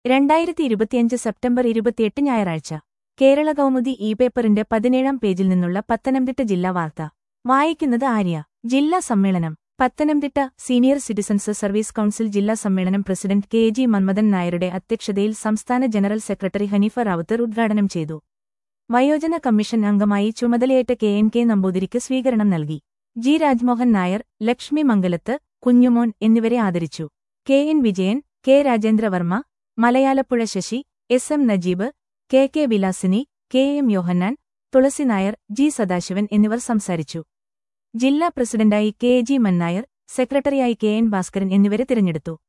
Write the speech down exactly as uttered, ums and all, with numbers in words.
രണ്ടായിരത്തി ഇരുപത്തിയഞ്ച് സെപ്റ്റംബർ ഇരുപത്തിയെട്ട് ഞായറാഴ്ച കേരള കൗമുദി ഇ പേപ്പറിന്റെ പതിനേഴാം പേജിൽ നിന്നുള്ള പത്തനംതിട്ട ജില്ലാ വാർത്ത വായിക്കുന്നത് ആര്യ. ജില്ലാ സമ്മേളനം Pathanamthitta senior citizens service council ജില്ലാ സമ്മേളനം പ്രസിഡന്റ് കെ ജി മന്മഥൻ നായരുടെ അധ്യക്ഷതയിൽ സംസ്ഥാന ജനറൽ സെക്രട്ടറി ഹനീഫ റാവുത്തർ ഉദ്ഘാടനം ചെയ്തു. വയോജന കമ്മീഷൻ അംഗമായി ചുമതലയേറ്റ കെ എൻ കെ നമ്പൂതിരിക്ക് സ്വീകരണം നൽകി. ജി രാജ്മോഹൻ നായർ, ലക്ഷ്മി മംഗലത്ത്, കുഞ്ഞുമോൻ എന്നിവരെ ആദരിച്ചു. K N Vijayan, K Rajendravarma, Malayalapuzha Sasi, S M Najeeb, K K Vilasini, K M Yohannan, Thulasi Nair, G Sadasivan എന്നിവർ സംസാരിച്ചു. ജില്ലാ പ്രസിഡന്റായി കെ ജി മന്നായർ, സെക്രട്ടറിയായി കെ എൻ ഭാസ്കരൻ എന്നിവരെ തിരഞ്ഞെടുത്തു.